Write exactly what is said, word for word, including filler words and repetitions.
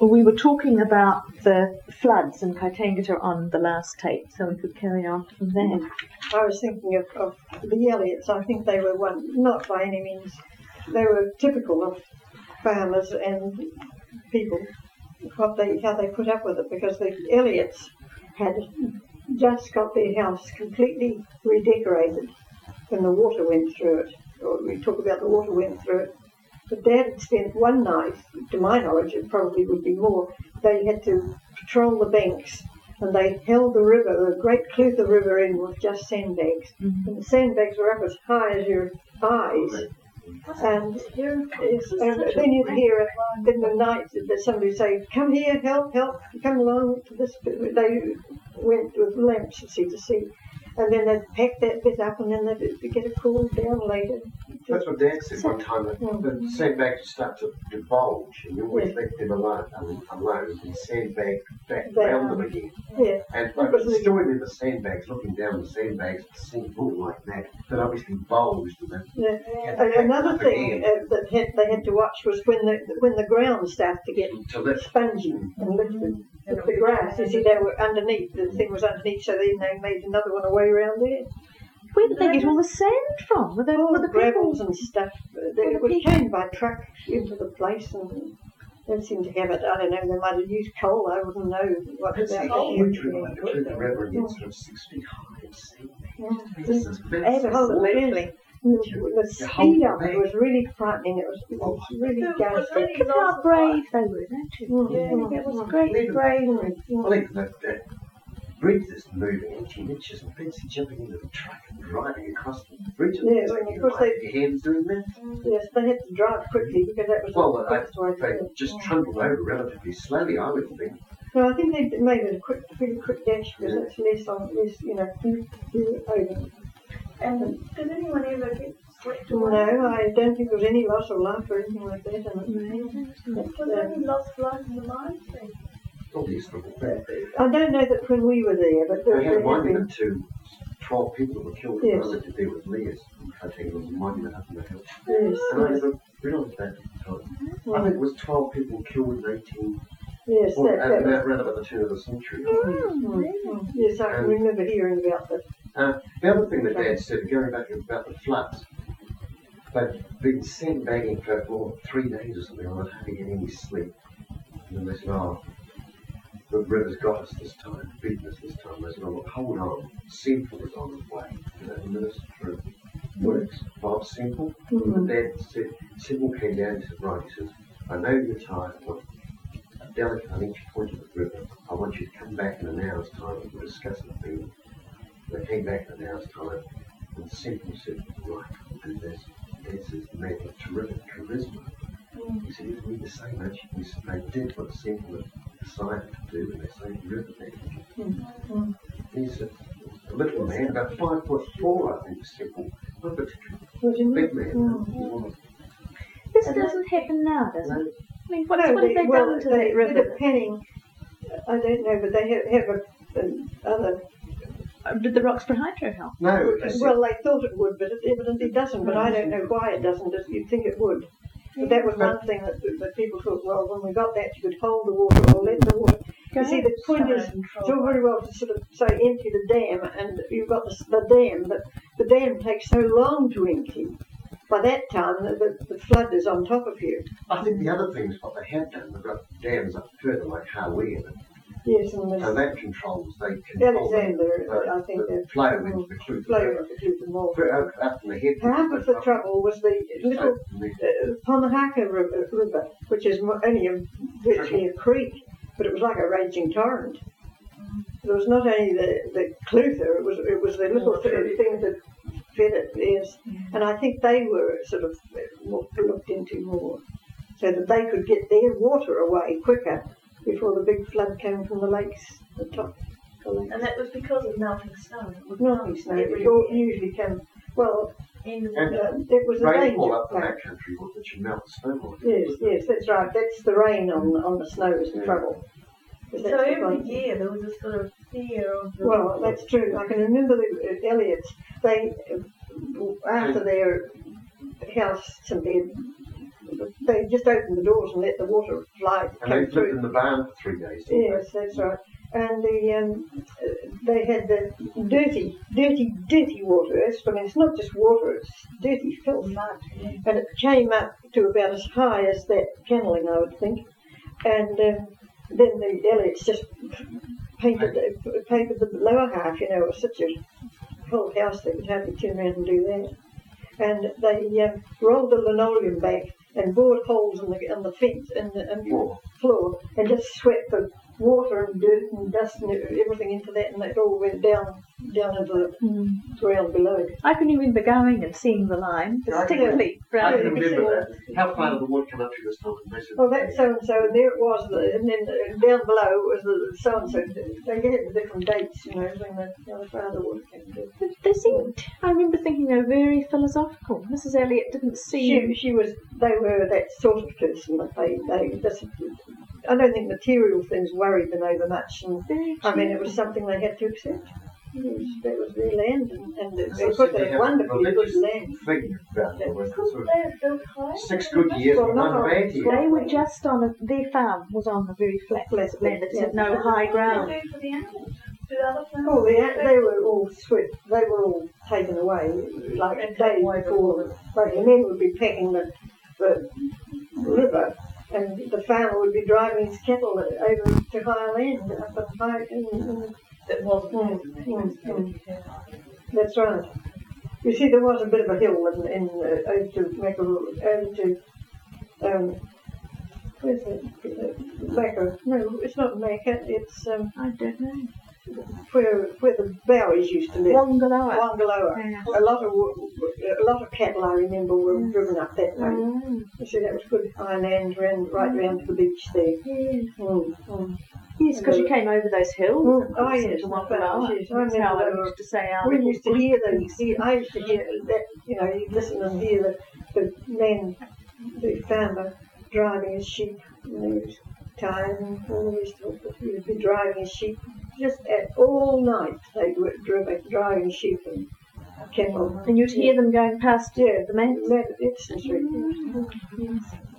Well, we were talking about the floods in Kaitangata on the last tape, so we could carry on from there. I was thinking of, of the Elliots. I think they were one, not by any means, they were typical of farmers and people, what they, how they put up with it, because the Elliots had just got their house completely redecorated when the water went through it. Or we talk about the water went through it. But Dad had spent one night, to my knowledge it probably would be more, they had to patrol the banks and they held the river, the Great Clutha River in with just sandbags. Mm-hmm. And the sandbags were up as high as your eyes. And, yes, and then you'd hear in the night that somebody would say, come here, help, help, come along to this bit. They went with lamps, you see, to see. And then they'd pack that bit up and then they'd get it cooled down later. That's what Dad said one time, that the sandbags start to divulge and you always yeah. let them alone, alone and sandbag back around them again. Yeah. And I can still remember sandbags, looking down the sandbags, seeing all like that, that obviously bulged. And yeah. And another thing uh, that had, they had to watch was when the when the ground started to get to spongy and lifted. With the grass, you see, they were underneath, the thing was underneath, so then they made another one away around there. Where did they get all the sand from? Were they, all were the, the gravels people? and stuff. They, it came by truck into the place and they seemed to have it. I don't know, they might have used coal, I wouldn't know what That's about a huge river, the Clutha River gets sort of six feet high and sand. Yeah. This is Absolutely. The speed of it was really frightening. It was, it was really ghastly. Look at how brave they were, don't you? Yeah, it was great bravery. Well, even that, that bridge that's moving eighteen inches and Betsy jumping into the truck and driving across the bridge. Yeah, well, of course they... Your hands doing that? Yes, they had to drive quickly because that was... Well, the I, they just trundled over relatively slowly, I would think. Well, I think they made it a quick, really quick dash because it's less on, less, you know, over. And did anyone ever get swept away? No, I don't think there was any loss of life or anything like that. And mm-hmm. Was there any loss of life in the mines then? Obviously. I don't know that when we were there, but there, they had there a monument been... to twelve people that were killed yes. relative there with Leah's. I think it was a monument up in the hill. Yes. And I never realised that at the time. Mm-hmm. I think it was twelve people killed in eighteen. Yes, well, that, that, that around about the turn of the century. Mm-hmm. Mm-hmm. Yes, I can remember hearing about that. Uh, the other thing that Dad said, going back about the floods, they'd been sandbagging for well, three days or something, I hardly get any sleep. And then they said, oh, the river's got us this time, beaten us this time. They said, oh, look, hold on, Semple is on his way. You know, the minister for Works, Bob Semple. Mm-hmm. And Dad said, Semple came down and said, right, he says, I know you're tired, but delicate on each point of the river. I want you to come back in an hour's time and we'll discuss the thing. They came back in an hour's time and Semple said, right, we'll do this. Dad says, the man had terrific charisma. Mm. He said, he didn't need to say much. He said, they did what Semple had decided to do and they saved the river back. Mm. He's a, a little man, about five foot four, I think, Semple. Not a particularly big man. Mm. This doesn't happen now, does it? I mean, what, no, what have they, they well, done to they, that river? They're panning, I don't know, but they have, have a, an other... Uh, did the Roxburgh Hydro help? No. Well, they thought it would, but it evidently doesn't, but I don't know why it doesn't. You'd think it would. But that was one thing that, that people thought, well, when we got that, you could hold the water or let the water... You see, the point is, it's all very well to sort of say empty the dam, and you've got the, the dam, but the dam takes so long to empty. By that time, the, the, the flood is on top of you. I think the other thing is what they have done. They've got dams up further, like Harwee, and yes, and so that controls, they control Alexander, the, I think the the flow into the Clutha flow River. into the Clutha Mall. Up, up in the head. Half of the trouble was the little uh, Pomahaka river, river, which is only a, virtually a creek, but it was like a raging torrent. There was not only the, the Clutha, it was it was the little th- thing that fed it, yes. And I think they were sort of looked into more, so that they could get their water away quicker before the big flood came from the lakes, the top. The lakes. And that was because of melting snow. Melting snow. It all usually came, well, in the and uh, it was a rainfall rain up in that country, which would melt snow. Yes, yes, that's right. That's the rain on on the snow is the yeah. trouble. So every year there was a sort of fear of the... Well, that's true. I can remember the uh, Elliots, they, uh, after their house and their they just opened the doors and let the water fly And come they lived through. in the barn for three days, didn't Yes, that's right. And the um, uh, they had the dirty, dirty, dirty water. That's, I mean, it's not just water; it's dirty filth. And it came up to about as high as that panelling, I would think. And um, then the Elliots just painted the, painted the lower half. You know, it was such a whole house they could hardly turn around and do that. And they um, rolled the linoleum back and bored holes in the in the fence and the, and the floor, and just swept the water and dirt and dust and everything into that, and it all went down down into the Mm. ground below. I can remember going and seeing the line distinctly. I Round can you can remember see that. How far did the water come up to this time? Massive. Oh, that's so and so, and there it was, the, and then uh, down below was the so and so. They had the different dates, you know, when the how far the water came to. But they seemed, I remember thinking they were very philosophical. Missus Elliot didn't seem... She, she was. They were that sort of person that they they. That's, I don't think material things worried them over much, and very I mean it was cheerful. something they had to accept. It was, that was their land, and, and they They put seem to their have wonderfully good religious land. Figure about it. It was Couldn't sort of they have built higher? six good years Well, and not one on- bad year. They were just on a... Their farm was on a very flat Flat piece of land. It yeah. had no What high did ground. they do for the animals? Do the other farmers? Oh, they, they were all swept. They were all taken away, like a day before the like, the men would be packing the, the river, and the farmer would be driving his cattle over to higher land, up at high, in, in, That wasn't Mm, mm, mm, that's right. You see, there was a bit of a hill in, in uh, over to Mackeroo, over to, um, where's it? Uh, Macca. No, it's not Macca, it's um, I don't know. where where the Bowies used to live. Wongaloa. Wangaloa. Yeah. A lot of wo- a lot of cattle, I remember, were Mm. driven up that way. Mm. You see, that was good high land round, right round to the beach there. Yes, Mm, mm. yes, because you came over those hills. Mm. and Oh, crossed yes, into the Wongaloa. Bowies, yes. I That's how remember I they were- used to say our We little used to Greek hear them. piece. See, I used to hear that. You know, you'd listen and hear the, the man, the farmer, driving his sheep. You know, he was tired and all the rest of it. But he would be driving his sheep just at all night. They were driving, driving sheep and cattle. And you'd hear them going past Yeah, the manse. that, it's, it's, Mm. Yes.